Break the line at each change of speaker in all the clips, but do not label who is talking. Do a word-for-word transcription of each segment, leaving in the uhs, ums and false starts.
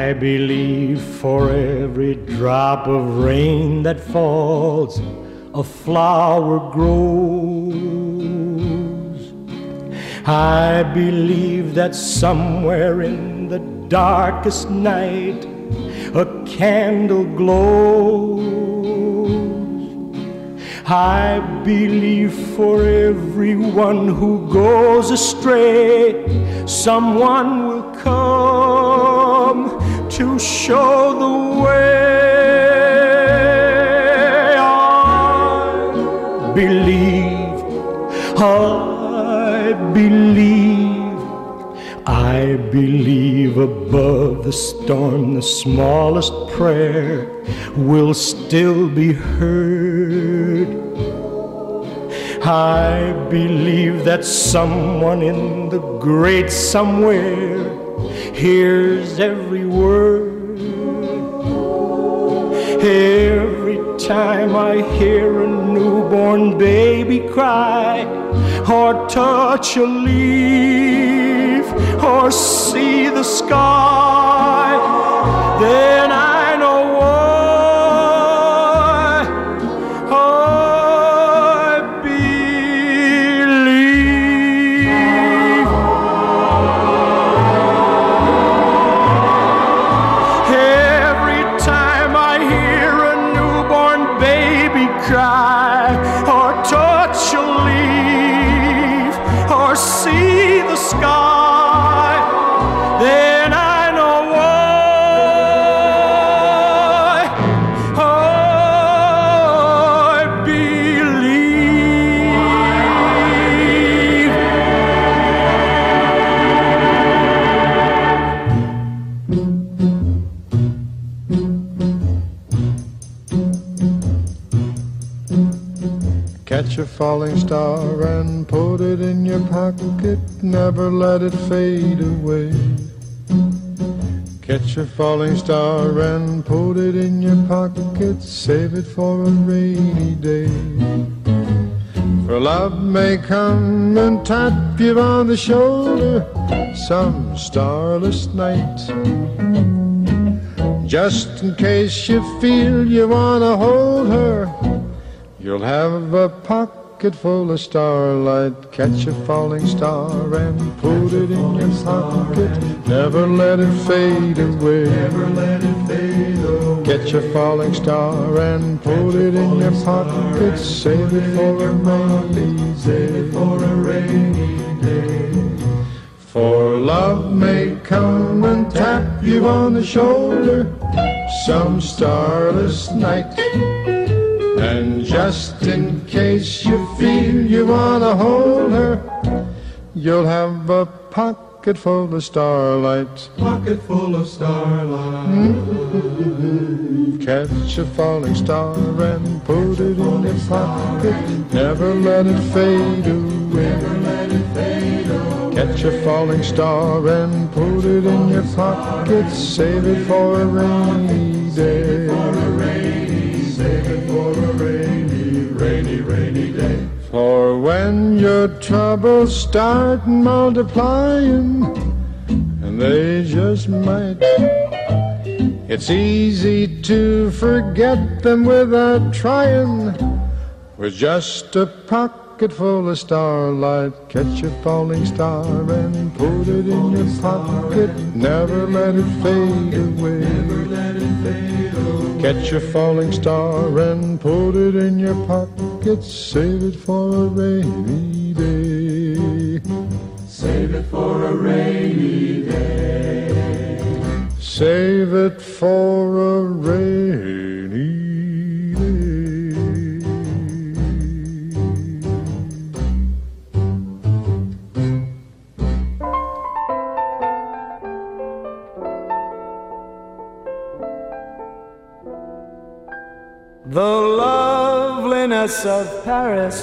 I believe for every drop of rain that falls, a flower grows. I believe that somewhere in the darkest night a candle glows. I believe for everyone who goes astray, someone will come to show the way. I believe, I believe, I believe above the storm the smallest prayer will still be heard. I believe that someone in the great somewhere hears every word. Every time I hear a newborn baby cry, or touch a leaf, or see the sky, then I know why I believe. Every time I hear a newborn baby cry, or touch a leaf, or see the sky, then I know why I believe.
Catch a falling star and put it in your pocket, never let it fade away. Catch a falling star and put it in your pocket, save it for a rainy day. For love may come and tap you on the shoulder some starless night, just in case you feel you want to hold her. You'll have a pocket full of starlight. Catch a falling star and put it in your pocket, never let it fade away. Never let it fade away. Catch a falling star and put it in your pocket, save it for a rainy day. For a rainy day. For love may come and tap you on the shoulder some starless night, and just in case you feel you want to hold her, you'll have a pocket full of starlight. Pocket full of starlight. Mm-hmm. Catch a falling star and put it in your pocket, never let it fade away. Never let it fade away. Catch a falling star and put it in your pocket, save it for a rainy day. For a rainy, save it for a rainy, rainy, rainy day. For when your troubles start multiplying, and they just might, it's easy to forget them without trying. With just a pocket full of starlight, catch a falling star and put it in your pocket, never let it fade away. Never let it fade away. Catch a falling star and put it in your pocket, save it for a rainy day. Save it for a rainy day. Save it for a rainy day.
The loveliness of Paris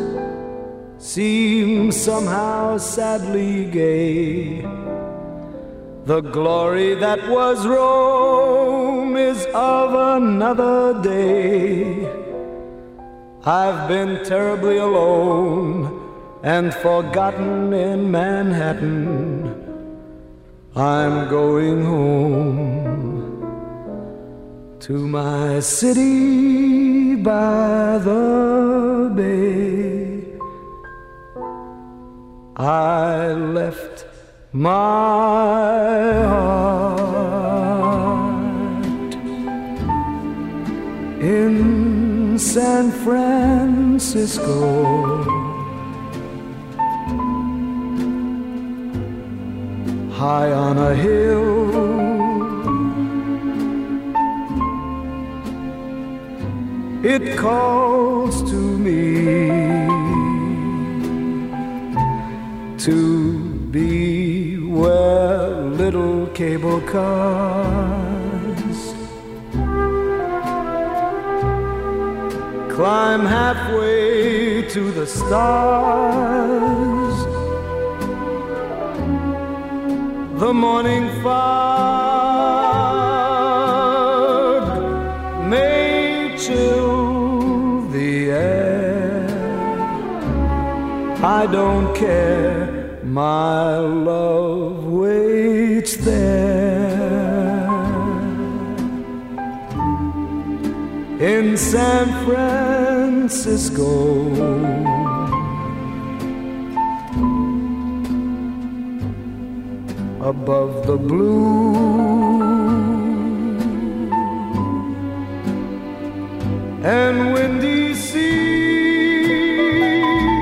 seems somehow sadly gay. The glory that was Rome is of another day. I've been terribly alone and forgotten in Manhattan. I'm going home. to my city by the bay. I left my heart in San Francisco, high on a hill. It calls to me to be where little cable cars climb halfway to the stars. The morning fog may chill the air. I don't care, my love waits there in San Francisco. Above the blue and windy sea,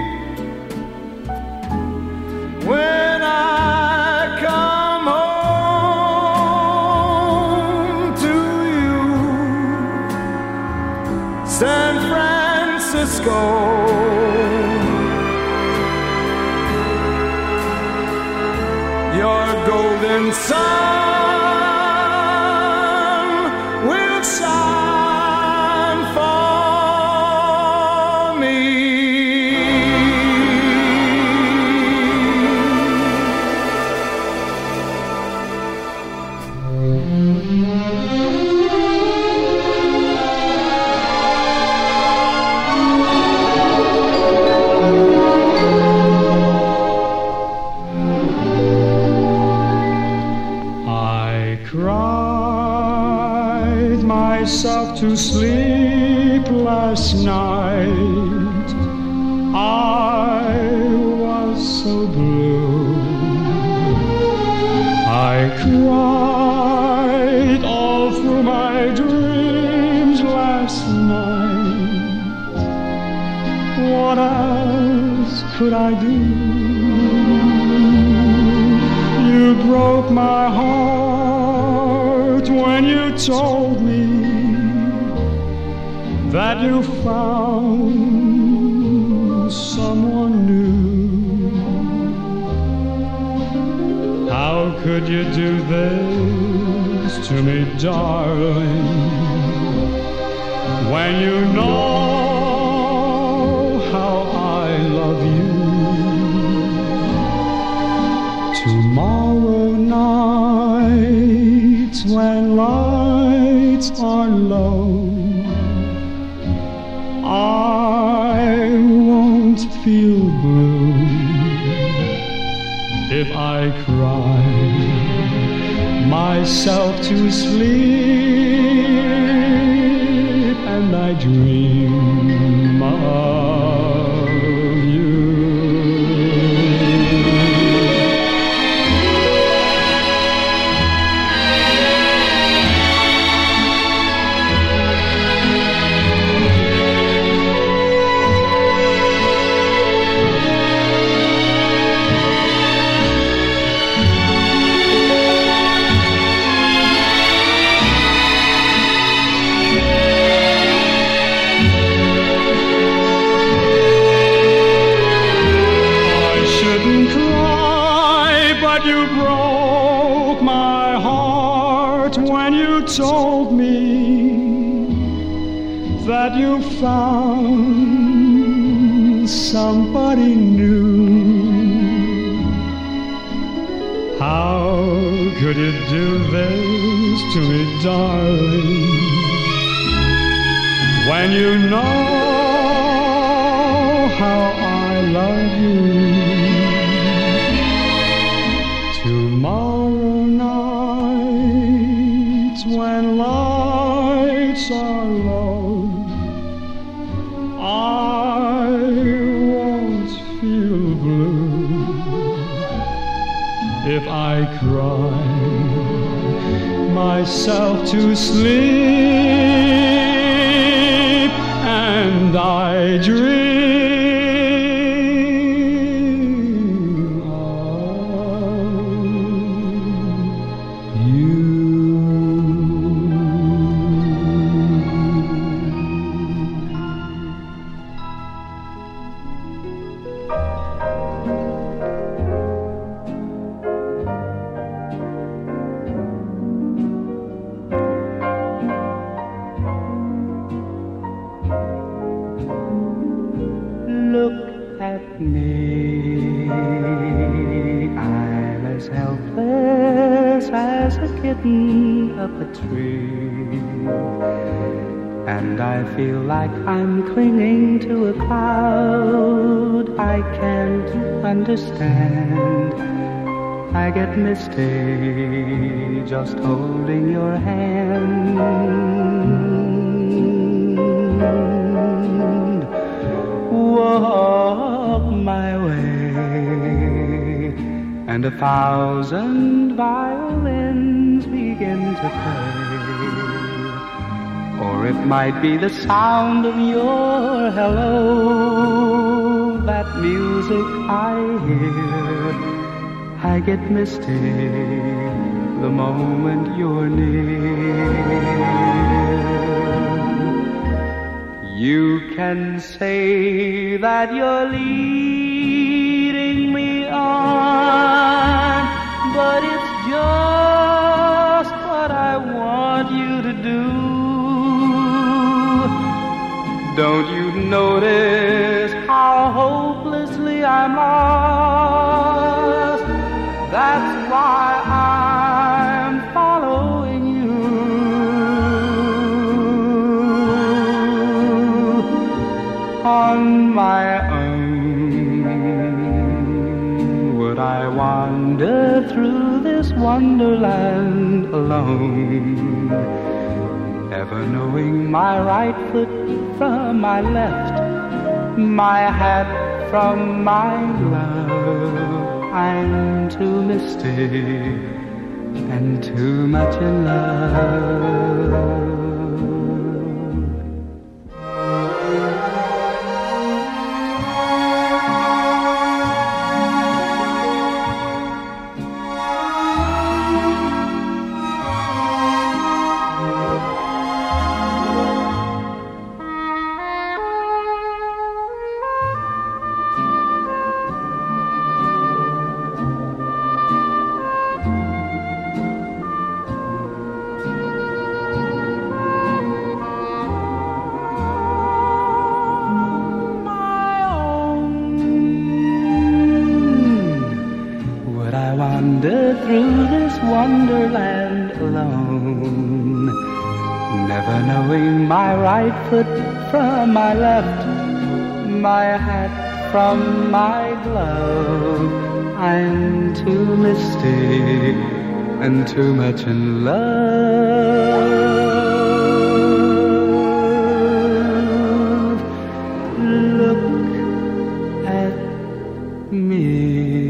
when I come home to you, San Francisco, your golden sun will shine for me.
Cried myself to sleep last night. I was so blue. I cried all through my dreams last night. What else could I do? You broke my heart when you told me that you found someone new. How could you do this to me, darling, when you know how I love you? Tomorrow night, when lights are low, I won't feel blue if I cry myself to sleep and I dream of you. You broke my heart when you told me that you found somebody new. How could you do this to me, darling, when you know how I love you? Tomorrow night, when light cry myself to sleep, and I dream of you. Look at me, I'm as helpless as a kitten up a tree, and I feel like I'm clinging to a cloud. I can't understand, I get misty just holding your hand. Walk my way, and a thousand violins begin to play. Or it might be the sound of your hello, that music I hear. I get misty the moment you're near. You can say that you're leading me on, but it's just what I want you to do. Don't you notice how hopelessly I'm lost? That's why I'm following you. On my own, would I wander through this wonderland alone, never knowing my right foot from my left, my hat from my glove? I'm too misty and too much in love. Wander through this wonderland alone, never knowing my right foot from my left, my hat from my glove. I'm too misty and too much in love. Look at me.